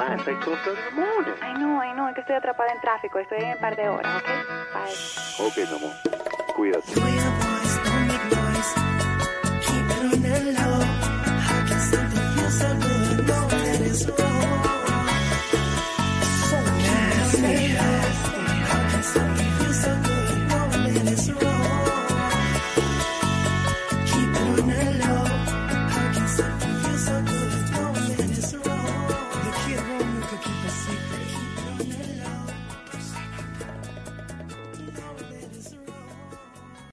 wife. I called her in the morning. I know, es que estoy atrapada en tráfico. Estoy en un par de horas, ¿ok? Bye. Ok, mi amor. Cuídate. Voy a